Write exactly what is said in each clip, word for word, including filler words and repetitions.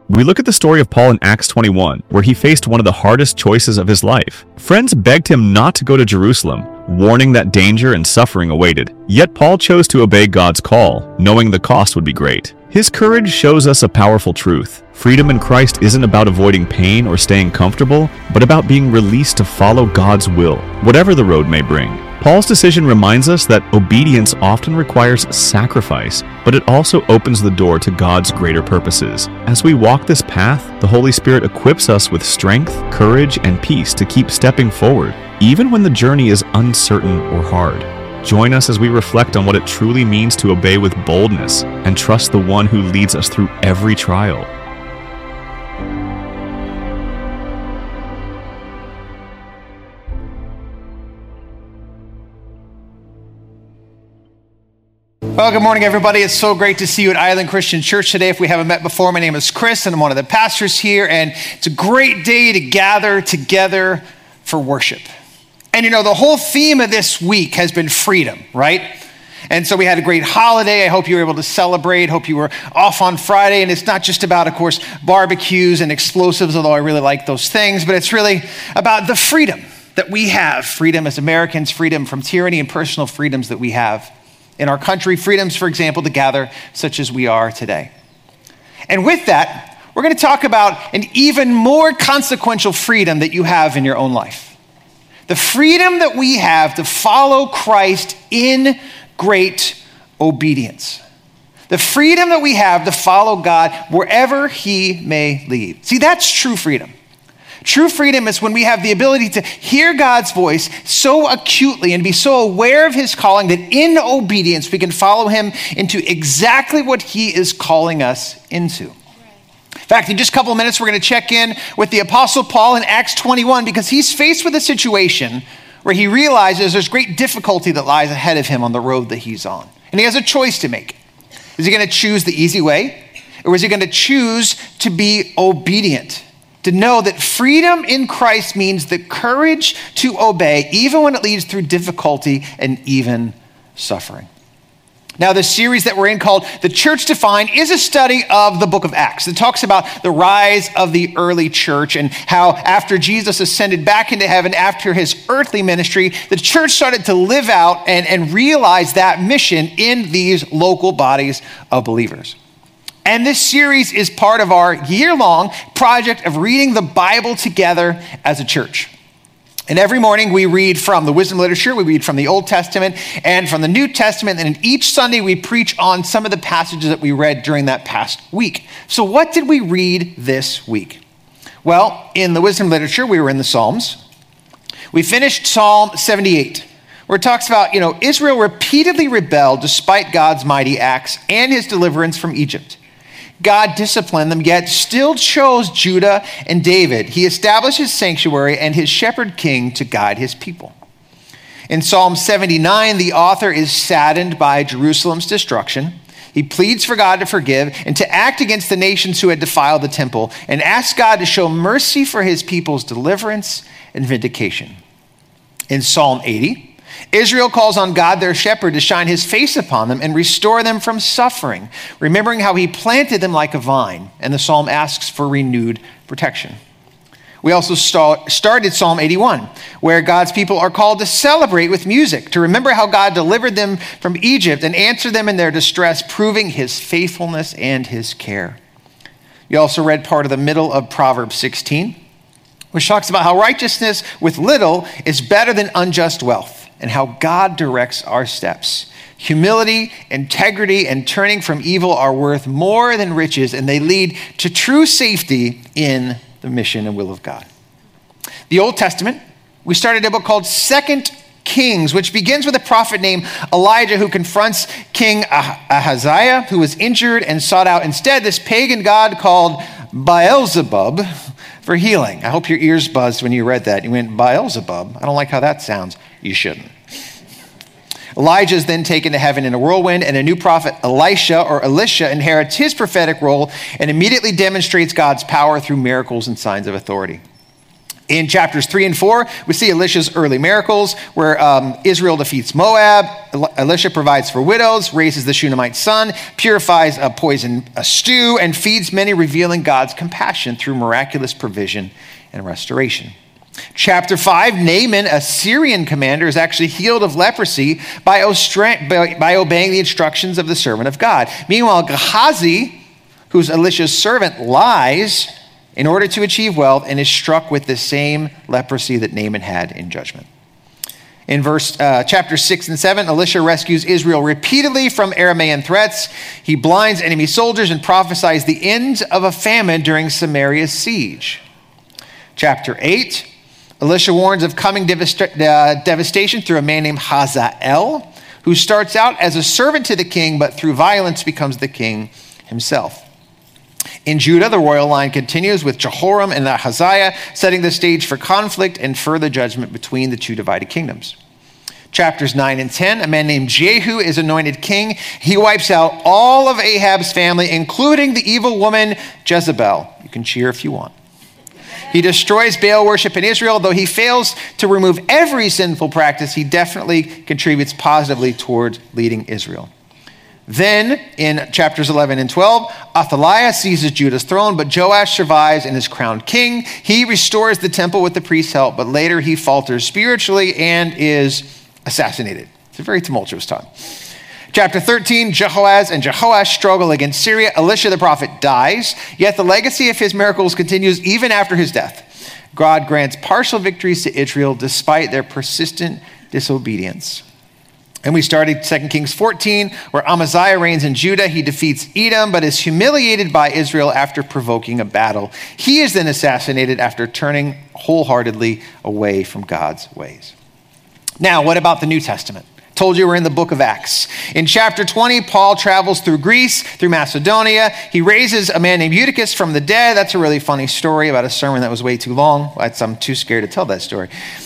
We look at the story of Paul in Acts twenty-one, where he faced one of the hardest choices of his life. Friends begged him not to go to Jerusalem, warning that danger and suffering awaited. Yet Paul chose to obey God's call, knowing the cost would be great. His courage shows us a powerful truth. Freedom in Christ isn't about avoiding pain or staying comfortable, but about being released to follow God's will, whatever the road may bring. Paul's decision reminds us that obedience often requires sacrifice, but it also opens the door to God's greater purposes. As we walk this path, the Holy Spirit equips us with strength, courage, and peace to keep stepping forward, even when the journey is uncertain or hard. Join us as we reflect on what it truly means to obey with boldness and trust the one who leads us through every trial. Well, good morning, everybody. It's so great to see you at Island Christian Church today. If we haven't met before, my name is Chris, and I'm one of the pastors here, and it's a great day to gather together for worship. And you know, the whole theme of this week has been freedom, right? And so we had a great holiday. I hope you were able to celebrate. Hope you were off on Friday. And it's not just about, of course, barbecues and explosives, although I really like those things, but it's really about the freedom that we have. Freedom as Americans, freedom from tyranny, and personal freedoms that we have in our country. Freedoms, for example, to gather such as we are today. And with that, we're going to talk about an even more consequential freedom that you have in your own life. The freedom that we have to follow Christ in great obedience. The freedom that we have to follow God wherever he may lead. See, that's true freedom. True freedom is when we have the ability to hear God's voice so acutely and be so aware of his calling that in obedience we can follow him into exactly what he is calling us into. In fact, in just a couple of minutes, we're going to check in with the Apostle Paul in Acts twenty-one because he's faced with a situation where he realizes there's great difficulty that lies ahead of him on the road that he's on. And he has a choice to make. Is he going to choose the easy way? Or is he going to choose to be obedient? To know that freedom in Christ means the courage to obey, even when it leads through difficulty and even suffering. Now, this series that we're in called The Church Defined is a study of the book of Acts. It talks about the rise of the early church and how after Jesus ascended back into heaven after his earthly ministry, the church started to live out and, and realize that mission in these local bodies of believers. And this series is part of our year-long project of reading the Bible together as a church. And every morning we read from the wisdom literature, we read from the Old Testament and from the New Testament, and each Sunday we preach on some of the passages that we read during that past week. So what did we read this week? Well, in the wisdom literature, we were in the Psalms. We finished Psalm seventy-eight, where it talks about, you know, Israel repeatedly rebelled despite God's mighty acts and his deliverance from Egypt. God disciplined them, yet still chose Judah and David. He established his sanctuary and his shepherd king to guide his people. In Psalm seventy-nine, the author is saddened by Jerusalem's destruction. He pleads for God to forgive and to act against the nations who had defiled the temple and asks God to show mercy for his people's deliverance and vindication. In Psalm eighty, Israel calls on God, their shepherd, to shine his face upon them and restore them from suffering, remembering how he planted them like a vine, and the psalm asks for renewed protection. We also start, started Psalm eighty-one, where God's people are called to celebrate with music, to remember how God delivered them from Egypt and answered them in their distress, proving his faithfulness and his care. You also read part of the middle of Proverbs sixteen, which talks about how righteousness with little is better than unjust wealth, and how God directs our steps. Humility, integrity, and turning from evil are worth more than riches, and they lead to true safety in the mission and will of God. The Old Testament, we started a book called Second Kings, which begins with a prophet named Elijah who confronts King Ahaziah, who was injured and sought out instead this pagan god called Beelzebub for healing. I hope your ears buzzed when you read that. You went, Beelzebub? I don't like how that sounds. You shouldn't. Elijah is then taken to heaven in a whirlwind, and a new prophet, Elisha or Elisha, inherits his prophetic role and immediately demonstrates God's power through miracles and signs of authority. In chapters three and four, we see Elisha's early miracles where um, Israel defeats Moab. Elisha provides for widows, raises the Shunammite son, purifies a poison a stew, and feeds many, revealing God's compassion through miraculous provision and restoration. Chapter five, Naaman, a Syrian commander, is actually healed of leprosy by, ostra- by, by obeying the instructions of the servant of God. Meanwhile, Gehazi, who's Elisha's servant, lies in order to achieve wealth and is struck with the same leprosy that Naaman had in judgment. In verse uh, chapter six and seven, Elisha rescues Israel repeatedly from Aramaean threats. He blinds enemy soldiers and prophesies the end of a famine during Samaria's siege. Chapter eight, Elisha warns of coming devasta- uh, devastation through a man named Hazael, who starts out as a servant to the king, but through violence becomes the king himself. In Judah, the royal line continues with Jehoram and Ahaziah, setting the stage for conflict and further judgment between the two divided kingdoms. Chapters nine and ten, a man named Jehu is anointed king. He wipes out all of Ahab's family, including the evil woman Jezebel. You can cheer if you want. He destroys Baal worship in Israel. Though he fails to remove every sinful practice, he definitely contributes positively towards leading Israel. Then, in chapters eleven and twelve, Athaliah seizes Judah's throne, but Joash survives and is crowned king. He restores the temple with the priest's help, but later he falters spiritually and is assassinated. It's a very tumultuous time. Chapter thirteen, Jehoaz and Jehoash struggle against Syria. Elisha the prophet dies, yet the legacy of his miracles continues even after his death. God grants partial victories to Israel despite their persistent disobedience. And we started Second Kings fourteen, where Amaziah reigns in Judah. He defeats Edom, but is humiliated by Israel after provoking a battle. He is then assassinated after turning wholeheartedly away from God's ways. Now, what about the New Testament? Told you we're in the book of Acts. In chapter twenty, Paul travels through Greece, through Macedonia. He raises a man named Eutychus from the dead. That's a really funny story about a sermon that was way too long. I'm too scared to tell that story.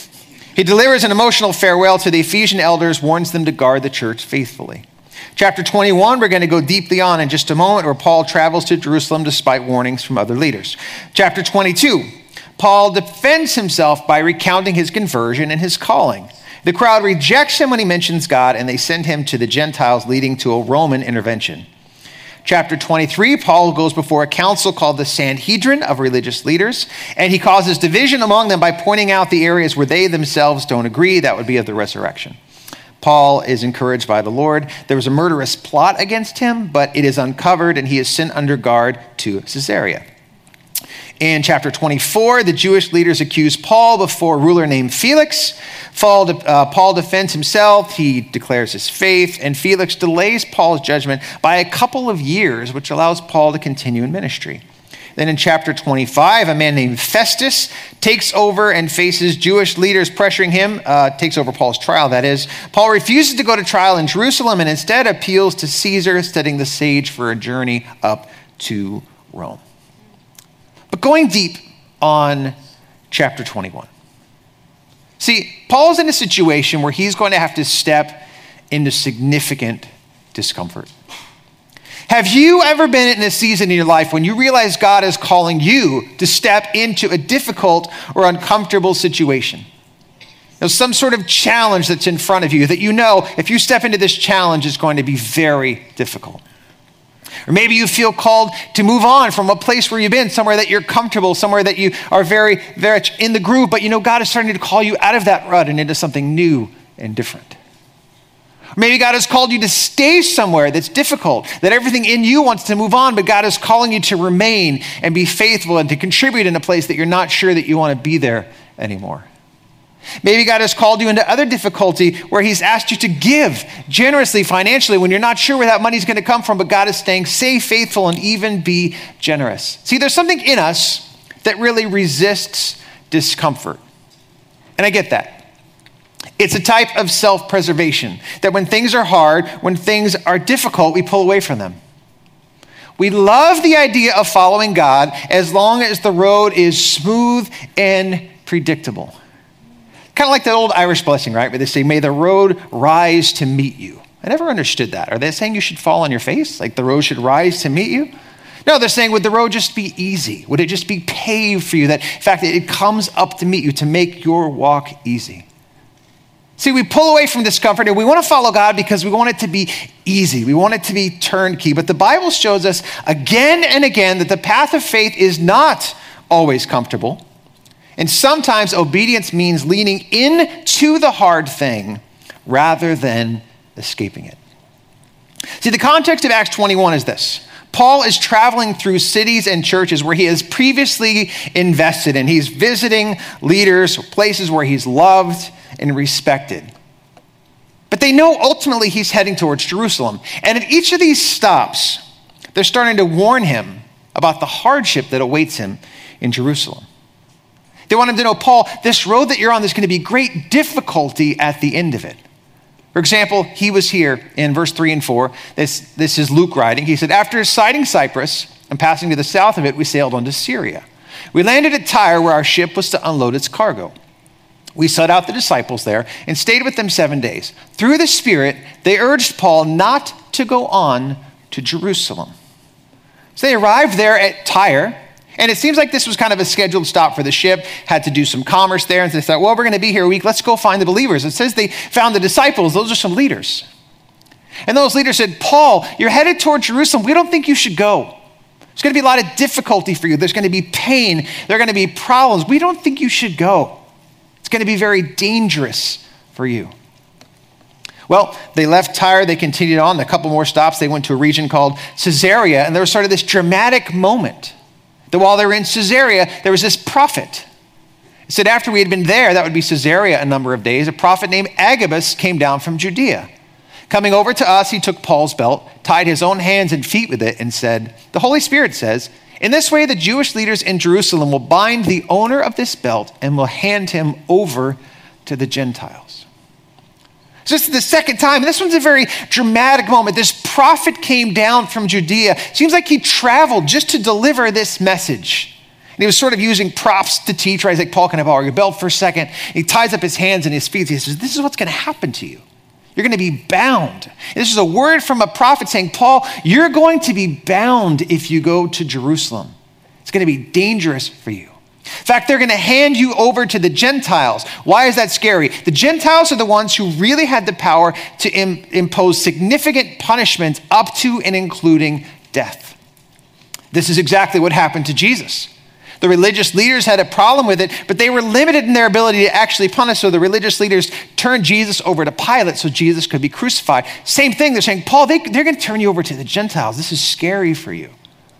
He delivers an emotional farewell to the Ephesian elders, warns them to guard the church faithfully. Chapter twenty-one, we're going to go deeply on in just a moment, where Paul travels to Jerusalem despite warnings from other leaders. Chapter twenty-two, Paul defends himself by recounting his conversion and his calling. The crowd rejects him when he mentions God, and they send him to the Gentiles, leading to a Roman intervention. Chapter twenty-three, Paul goes before a council called the Sanhedrin of religious leaders, and he causes division among them by pointing out the areas where they themselves don't agree. That would be of the resurrection. Paul is encouraged by the Lord. There was a murderous plot against him, but it is uncovered, and he is sent under guard to Caesarea. In chapter twenty-four, the Jewish leaders accuse Paul before a ruler named Felix. Paul, uh, Paul defends himself. He declares his faith, and Felix delays Paul's judgment by a couple of years, which allows Paul to continue in ministry. Then in chapter twenty-five, a man named Festus takes over and faces Jewish leaders pressuring him, uh, takes over Paul's trial, that is. Paul refuses to go to trial in Jerusalem and instead appeals to Caesar, setting the stage for a journey up to Rome. But going deep on chapter twenty-one. See, Paul's in a situation where he's going to have to step into significant discomfort. Have you ever been in a season in your life when you realize God is calling you to step into a difficult or uncomfortable situation? There's some sort of challenge that's in front of you that you know if you step into this challenge, it's going to be very difficult. Or maybe you feel called to move on from a place where you've been, somewhere that you're comfortable, somewhere that you are very, very much in the groove, but you know God is starting to call you out of that rut and into something new and different. Or maybe God has called you to stay somewhere that's difficult, that everything in you wants to move on, but God is calling you to remain and be faithful and to contribute in a place that you're not sure that you want to be there anymore. Maybe God has called you into other difficulty where he's asked you to give generously financially when you're not sure where that money's going to come from, but God is staying safe, faithful, and even be generous. See, there's something in us that really resists discomfort. And I get that. It's a type of self-preservation that when things are hard, when things are difficult, we pull away from them. We love the idea of following God as long as the road is smooth and predictable. Kind of like that old Irish blessing, right? Where they say, may the road rise to meet you. I never understood that. Are they saying you should fall on your face? Like the road should rise to meet you? No, they're saying, would the road just be easy? Would it just be paved for you? That, in fact, it comes up to meet you to make your walk easy. See, we pull away from discomfort and we want to follow God because we want it to be easy. We want it to be turnkey. But the Bible shows us again and again that the path of faith is not always comfortable. And sometimes obedience means leaning into the hard thing rather than escaping it. See, the context of Acts twenty-one is this. Paul is traveling through cities and churches where he has previously invested in. He's visiting leaders, places where he's loved and respected. But they know ultimately he's heading towards Jerusalem. And at each of these stops, they're starting to warn him about the hardship that awaits him in Jerusalem. They want him to know, Paul, this road that you're on, there's going to be great difficulty at the end of it. For example, he was here in verse three and four. This, this is Luke writing. He said, after sighting Cyprus and passing to the south of it, we sailed on to Syria. We landed at Tyre where our ship was to unload its cargo. We sought out the disciples there and stayed with them seven days. Through the Spirit, they urged Paul not to go on to Jerusalem. So they arrived there at Tyre, and it seems like this was kind of a scheduled stop for the ship, had to do some commerce there, and they thought, well, we're going to be here a week, let's go find the believers. It says they found the disciples, those are some leaders. And those leaders said, Paul, you're headed toward Jerusalem, we don't think you should go. There's going to be a lot of difficulty for you, there's going to be pain, there are going to be problems, we don't think you should go. It's going to be very dangerous for you. Well, they left Tyre, they continued on, a couple more stops, they went to a region called Caesarea, and there was sort of this dramatic moment that while they were in Caesarea, there was this prophet. It said after we had been there, that would be Caesarea a number of days, a prophet named Agabus came down from Judea. Coming over to us, he took Paul's belt, tied his own hands and feet with it, and said, the Holy Spirit says, in this way, the Jewish leaders in Jerusalem will bind the owner of this belt and will hand him over to the Gentiles. So this is the second time. And this one's a very dramatic moment. This prophet came down from Judea. Seems like he traveled just to deliver this message. And he was sort of using props to teach, right? He's like, Paul, can I borrow your belt for a second? And he ties up his hands and his feet. He says, this is what's going to happen to you. You're going to be bound. And this is a word from a prophet saying, Paul, you're going to be bound if you go to Jerusalem. It's going to be dangerous for you. In fact, they're going to hand you over to the Gentiles. Why is that scary? The Gentiles are the ones who really had the power to im- impose significant punishment up to and including death. This is exactly what happened to Jesus. The religious leaders had a problem with it, but they were limited in their ability to actually punish. So the religious leaders turned Jesus over to Pilate so Jesus could be crucified. Same thing, they're saying, Paul, they, they're going to turn you over to the Gentiles. This is scary for you.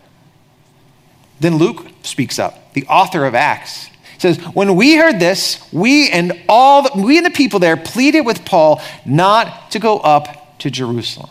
Then Luke speaks up, the author of Acts. He says, when we heard this, we and all the, we and the people there pleaded with Paul not to go up to Jerusalem.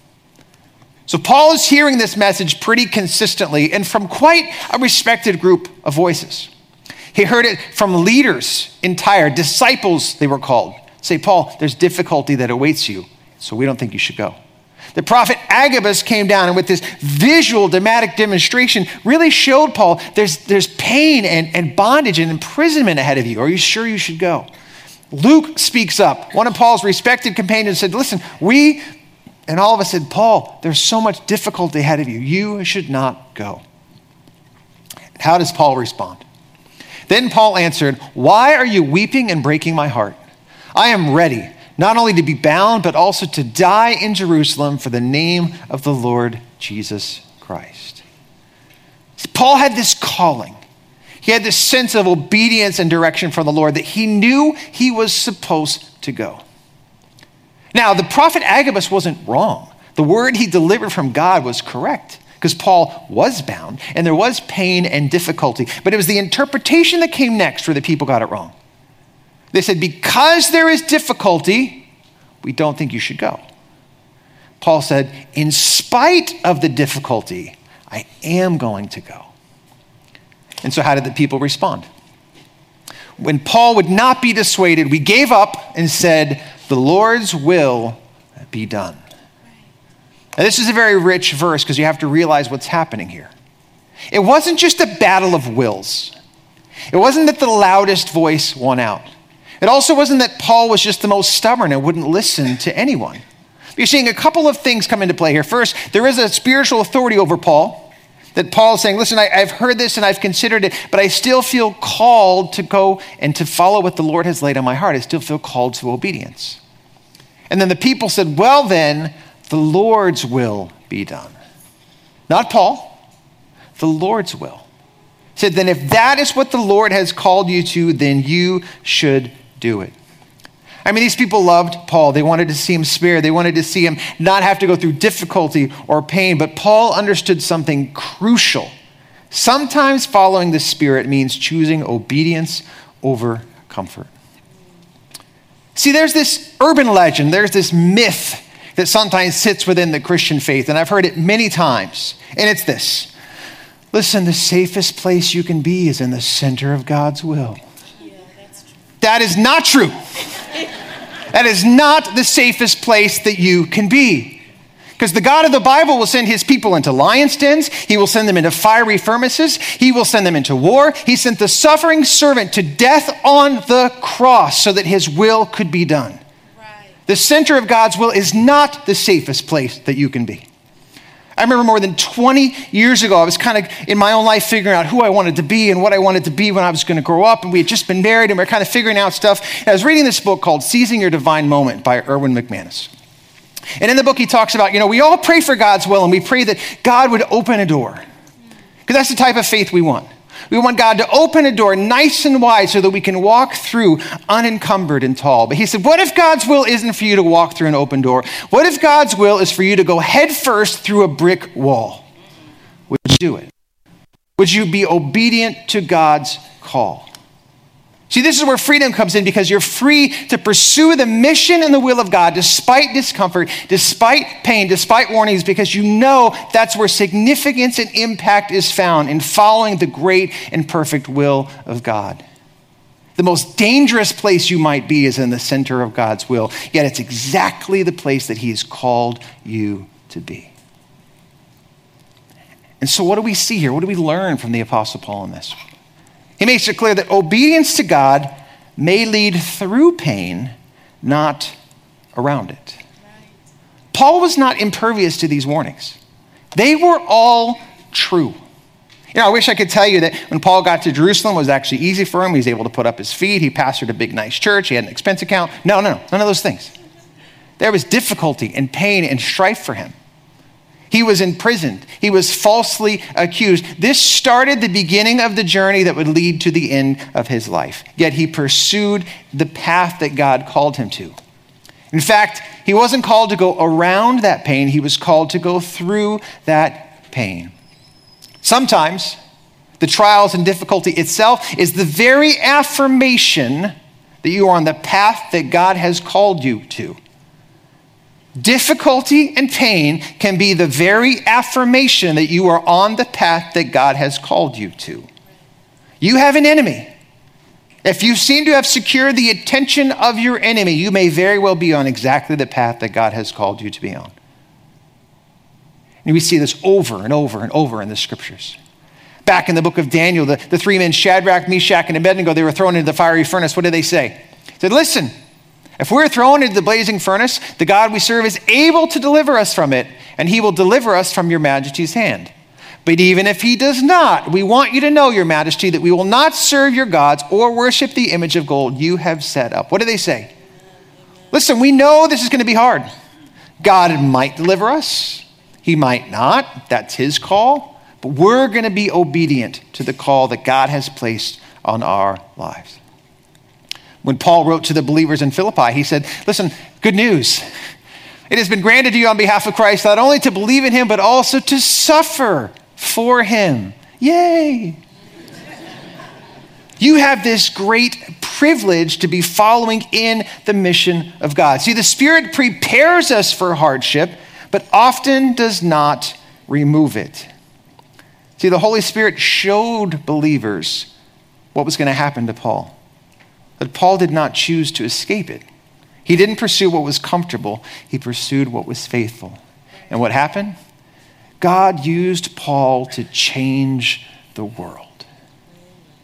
So Paul is hearing this message pretty consistently and from quite a respected group of voices. He heard it from leaders in Tyre, disciples they were called. Say, Paul, there's difficulty that awaits you, so we don't think you should go. The prophet Agabus came down and with this visual dramatic demonstration really showed Paul there's, there's pain and, and bondage and imprisonment ahead of you. Are you sure you should go? Luke speaks up. One of Paul's respected companions said, listen, we... And all of us said, Paul, there's so much difficulty ahead of you. You should not go. How does Paul respond? Then Paul answered, why are you weeping and breaking my heart? I am ready, not only to be bound, but also to die in Jerusalem for the name of the Lord Jesus Christ. Paul had this calling. He had this sense of obedience and direction from the Lord that he knew he was supposed to go. Now, the prophet Agabus wasn't wrong. The word he delivered from God was correct because Paul was bound and there was pain and difficulty. But it was the interpretation that came next where the people got it wrong. They said, because there is difficulty, we don't think you should go. Paul said, in spite of the difficulty, I am going to go. And so how did the people respond? When Paul would not be dissuaded, we gave up and said, the Lord's will be done. Now, this is a very rich verse because you have to realize what's happening here. It wasn't just a battle of wills. It wasn't that the loudest voice won out. It also wasn't that Paul was just the most stubborn and wouldn't listen to anyone. You're seeing a couple of things come into play here. First, there is a spiritual authority over Paul. That Paul's saying, listen, I, I've heard this and I've considered it, but I still feel called to go and to follow what the Lord has laid on my heart. I still feel called to obedience. And then the people said, well then, the Lord's will be done. Not Paul, the Lord's will. He said, then if that is what the Lord has called you to, then you should do it. I mean, these people loved Paul. They wanted to see him spared. They wanted to see him not have to go through difficulty or pain. But Paul understood something crucial. Sometimes following the Spirit means choosing obedience over comfort. See, there's this urban legend, there's this myth that sometimes sits within the Christian faith, and I've heard it many times, and it's this. Listen, the safest place you can be is in the center of God's will. Yeah, that's true. That is not true. That is not the safest place that you can be. Because the God of the Bible will send his people into lions' dens. He will send them into fiery furnaces. He will send them into war. He sent the suffering servant to death on the cross so that his will could be done. Right. The center of God's will is not the safest place that you can be. I remember more than twenty years ago, I was kind of in my own life figuring out who I wanted to be and what I wanted to be when I was going to grow up. And we had just been married and we were kind of figuring out stuff. And I was reading this book called Seizing Your Divine Moment by Erwin McManus. And in the book, he talks about, you know, we all pray for God's will and we pray that God would open a door. Because that's the type of faith we want. We want God to open a door nice and wide so that we can walk through unencumbered and tall. But he said, what if God's will isn't for you to walk through an open door? What if God's will is for you to go head first through a brick wall? Would you do it? Would you be obedient to God's call? See, this is where freedom comes in, because you're free to pursue the mission and the will of God despite discomfort, despite pain, despite warnings, because you know that's where significance and impact is found, in following the great and perfect will of God. The most dangerous place you might be is in the center of God's will, yet it's exactly the place that he's called you to be. And so what do we see here? What do we learn from the Apostle Paul in this? He makes it clear that obedience to God may lead through pain, not around it. Right. Paul was not impervious to these warnings. They were all true. You know, I wish I could tell you that when Paul got to Jerusalem, it was actually easy for him. He was able to put up his feet. He pastored a big, nice church. He had an expense account. No, no, no, none of those things. There was difficulty and pain and strife for him. He was imprisoned. He was falsely accused. This started the beginning of the journey that would lead to the end of his life. Yet he pursued the path that God called him to. In fact, he wasn't called to go around that pain. He was called to go through that pain. Sometimes the trials and difficulty itself is the very affirmation that you are on the path that God has called you to. Difficulty and pain can be the very affirmation that you are on the path that God has called you to. You have an enemy. If you seem to have secured the attention of your enemy, you may very well be on exactly the path that God has called you to be on. And we see this over and over and over in the scriptures. Back in the book of Daniel, the, the three men, Shadrach, Meshach, and Abednego, they were thrown into the fiery furnace. What did they say? They said, listen, if we're thrown into the blazing furnace, the God we serve is able to deliver us from it, and he will deliver us from your majesty's hand. But even if he does not, we want you to know, your majesty, that we will not serve your gods or worship the image of gold you have set up. What do they say? Listen, we know this is going to be hard. God might deliver us. He might not. That's his call. But we're going to be obedient to the call that God has placed on our lives. When Paul wrote to the believers in Philippi, he said, listen, good news. It has been granted to you on behalf of Christ not only to believe in him, but also to suffer for him. Yay! You have this great privilege to be following in the mission of God. See, the Spirit prepares us for hardship, but often does not remove it. See, the Holy Spirit showed believers what was going to happen to Paul. But Paul did not choose to escape it. He didn't pursue what was comfortable. He pursued what was faithful. And what happened? God used Paul to change the world.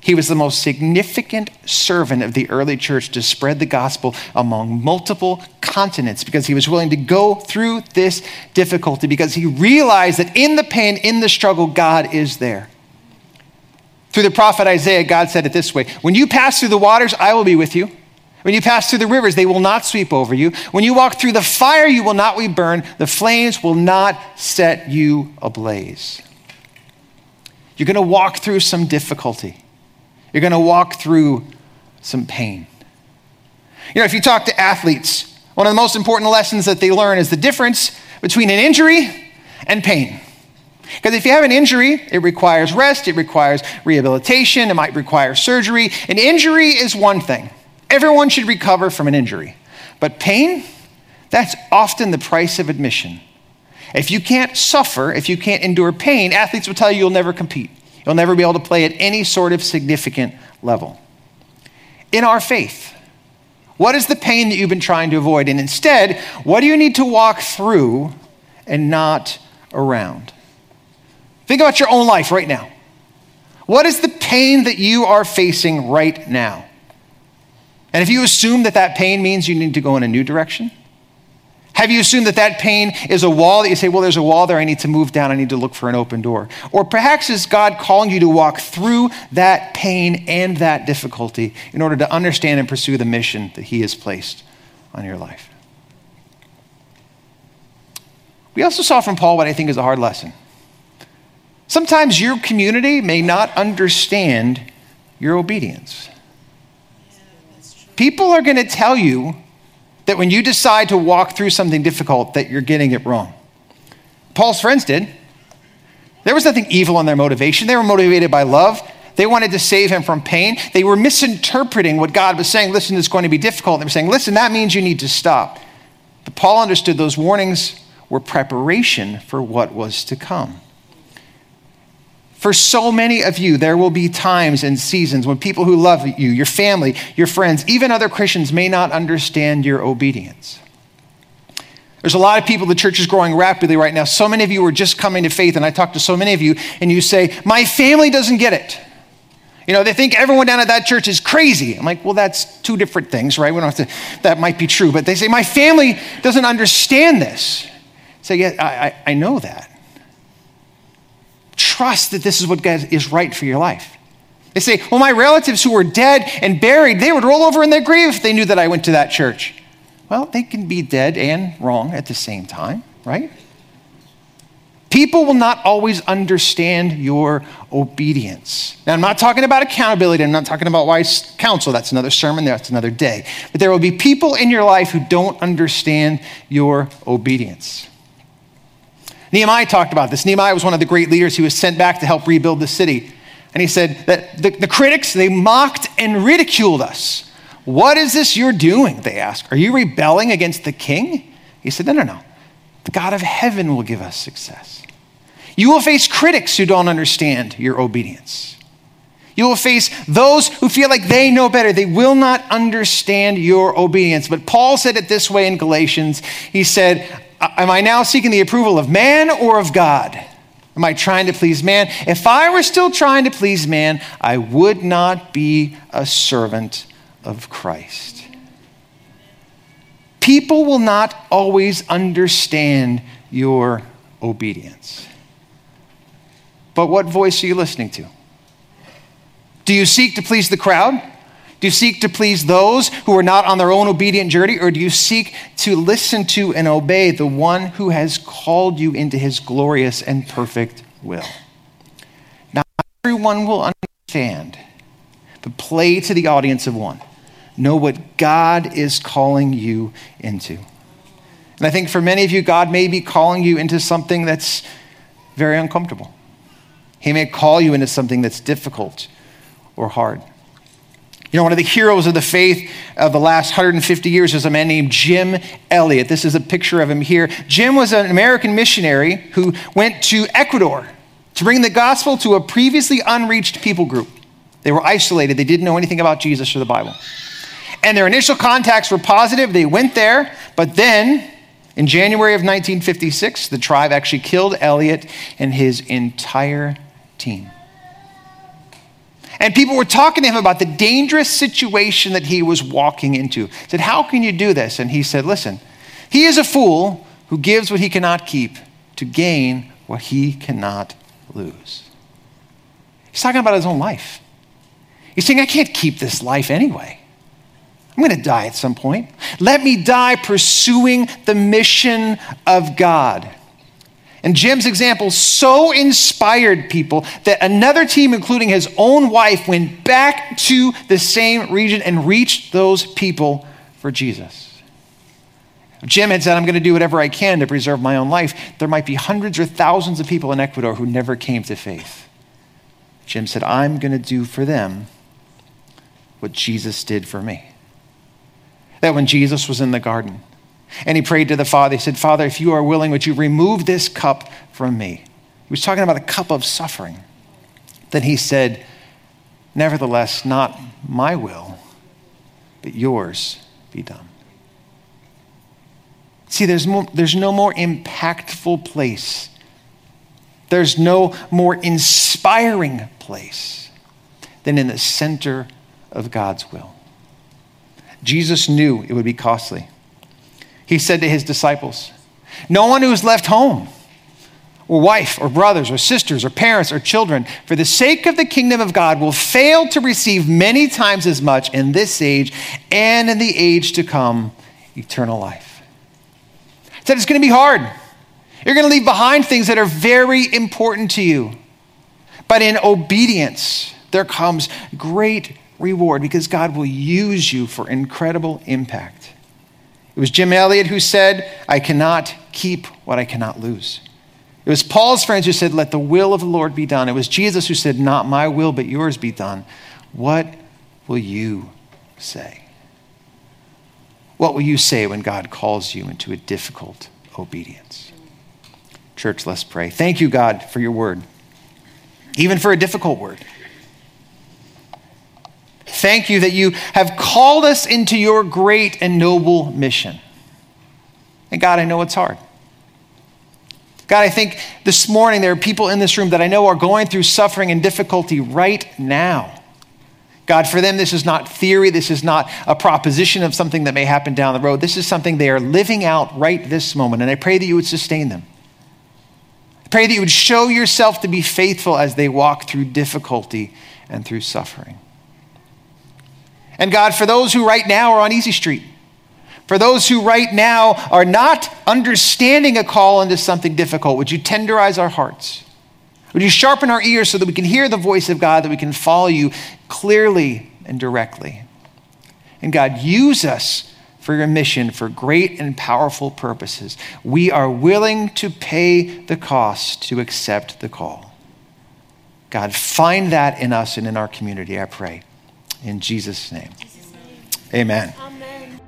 He was the most significant servant of the early church to spread the gospel among multiple continents because he was willing to go through this difficulty because he realized that in the pain, in the struggle, God is there. Through the prophet Isaiah, God said it this way: when you pass through the waters, I will be with you. When you pass through the rivers, they will not sweep over you. When you walk through the fire, you will not be burned. The flames will not set you ablaze. You're going to walk through some difficulty. You're going to walk through some pain. You know, if you talk to athletes, one of the most important lessons that they learn is the difference between an injury and pain. Because if you have an injury, it requires rest, it requires rehabilitation, it might require surgery. An injury is one thing. Everyone should recover from an injury. But pain, that's often the price of admission. If you can't suffer, if you can't endure pain, athletes will tell you you'll never compete. You'll never be able to play at any sort of significant level. In our faith, what is the pain that you've been trying to avoid? And instead, what do you need to walk through and not around? Think about your own life right now. What is the pain that you are facing right now? And if you assume that that pain means you need to go in a new direction, have you assumed that that pain is a wall that you say, well, there's a wall there, I need to move down, I need to look for an open door? Or perhaps is God calling you to walk through that pain and that difficulty in order to understand and pursue the mission that he has placed on your life? We also saw from Paul what I think is a hard lesson. Sometimes your community may not understand your obedience. People are going to tell you that when you decide to walk through something difficult, that you're getting it wrong. Paul's friends did. There was nothing evil in their motivation. They were motivated by love. They wanted to save him from pain. They were misinterpreting what God was saying. Listen, it's going to be difficult. They were saying, listen, that means you need to stop. But Paul understood those warnings were preparation for what was to come. For so many of you, there will be times and seasons when people who love you, your family, your friends, even other Christians may not understand your obedience. There's a lot of people, the church is growing rapidly right now. So many of you are just coming to faith, and I talk to so many of you, and you say, my family doesn't get it. You know, they think everyone down at that church is crazy. I'm like, well, that's two different things, right? We don't have to, that might be true, but they say, my family doesn't understand this. I say, yeah, I, I, I know that. Trust that this is what God is right for your life. They say, well, my relatives who were dead and buried, they would roll over in their grave if they knew that I went to that church. Well, they can be dead and wrong at the same time, right? People will not always understand your obedience. Now, I'm not talking about accountability. I'm not talking about wise counsel. That's another sermon. That's another day. But there will be people in your life who don't understand your obedience. Nehemiah talked about this. Nehemiah was one of the great leaders who was sent back to help rebuild the city. And he said that the, the critics, they mocked and ridiculed us. What is this you're doing? They asked. Are you rebelling against the king? He said, no, no, no. The God of heaven will give us success. You will face critics who don't understand your obedience. You will face those who feel like they know better. They will not understand your obedience. But Paul said it this way in Galatians. He said, am I now seeking the approval of man or of God? Am I trying to please man? If I were still trying to please man, I would not be a servant of Christ. People will not always understand your obedience. But what voice are you listening to? Do you seek to please the crowd? Do you seek to please those who are not on their own obedient journey? Or do you seek to listen to and obey the one who has called you into his glorious and perfect will? Not everyone will understand, but play to the audience of one. Know what God is calling you into. And I think for many of you, God may be calling you into something that's very uncomfortable. He may call you into something that's difficult or hard. You know, one of the heroes of the faith of the last one hundred fifty years is a man named Jim Elliot. This is a picture of him here. Jim was an American missionary who went to Ecuador to bring the gospel to a previously unreached people group. They were isolated. They didn't know anything about Jesus or the Bible. And their initial contacts were positive. They went there, but then in January of nineteen fifty-six, the tribe actually killed Elliot and his entire team. And people were talking to him about the dangerous situation that he was walking into. Said, how can you do this? And he said, listen, he is a fool who gives what he cannot keep to gain what he cannot lose. He's talking about his own life. He's saying, I can't keep this life anyway. I'm going to die at some point. Let me die pursuing the mission of God. And Jim's example so inspired people that another team, including his own wife, went back to the same region and reached those people for Jesus. Jim had said, I'm going to do whatever I can to preserve my own life. There might be hundreds or thousands of people in Ecuador who never came to faith. Jim said, I'm going to do for them what Jesus did for me. That when Jesus was in the garden and he prayed to the Father, he said, Father, if you are willing, would you remove this cup from me? He was talking about a cup of suffering. Then he said, nevertheless, not my will, but yours be done. See, there's, more, there's no more impactful place. There's no more inspiring place than in the center of God's will. Jesus knew it would be costly. He said to his disciples, no one who has left home or wife or brothers or sisters or parents or children for the sake of the kingdom of God will fail to receive many times as much in this age and in the age to come, eternal life. He said it's going to be hard. You're going to leave behind things that are very important to you. But in obedience, there comes great reward because God will use you for incredible impact. It was Jim Elliot who said, I cannot keep what I cannot lose. It was Paul's friends who said, let the will of the Lord be done. It was Jesus who said, not my will, but yours be done. What will you say? What will you say when God calls you into a difficult obedience? Church, let's pray. Thank you, God, for your word, even for a difficult word. Thank you that you have called us into your great and noble mission. And God, I know it's hard. God, I think this morning there are people in this room that I know are going through suffering and difficulty right now. God, for them, this is not theory. This is not a proposition of something that may happen down the road. This is something they are living out right this moment. And I pray that you would sustain them. I pray that you would show yourself to be faithful as they walk through difficulty and through suffering. And God, for those who right now are on Easy Street, for those who right now are not understanding a call into something difficult, would you tenderize our hearts? Would you sharpen our ears so that we can hear the voice of God, that we can follow you clearly and directly? And God, use us for your mission for great and powerful purposes. We are willing to pay the cost to accept the call. God, find that in us and in our community, I pray. In Jesus' name, amen. Amen.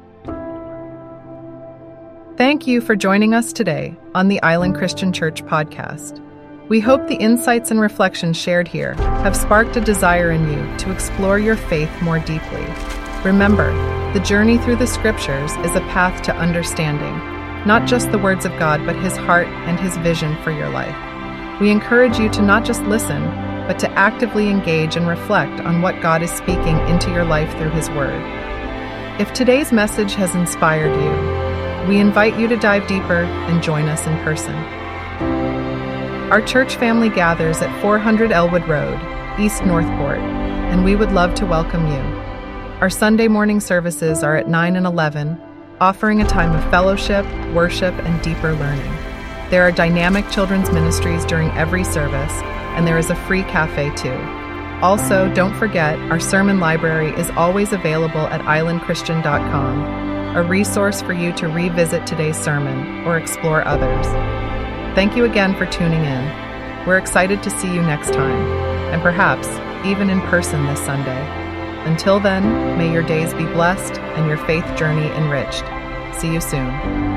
Thank you for joining us today on the Island Christian Church podcast. We hope the insights and reflections shared here have sparked a desire in you to explore your faith more deeply. Remember, the journey through the scriptures is a path to understanding, not just the words of God, but his heart and his vision for your life. We encourage you to not just listen, but to actively engage and reflect on what God is speaking into your life through his word. If today's message has inspired you, we invite you to dive deeper and join us in person. Our church family gathers at four hundred Elwood Road, East Northport, and we would love to welcome you. Our Sunday morning services are at nine and eleven, offering a time of fellowship, worship, and deeper learning. There are dynamic children's ministries during every service, and there is a free cafe too. Also, don't forget, our sermon library is always available at island christian dot com, a resource for you to revisit today's sermon or explore others. Thank you again for tuning in. We're excited to see you next time, and perhaps even in person this Sunday. Until then, may your days be blessed and your faith journey enriched. See you soon.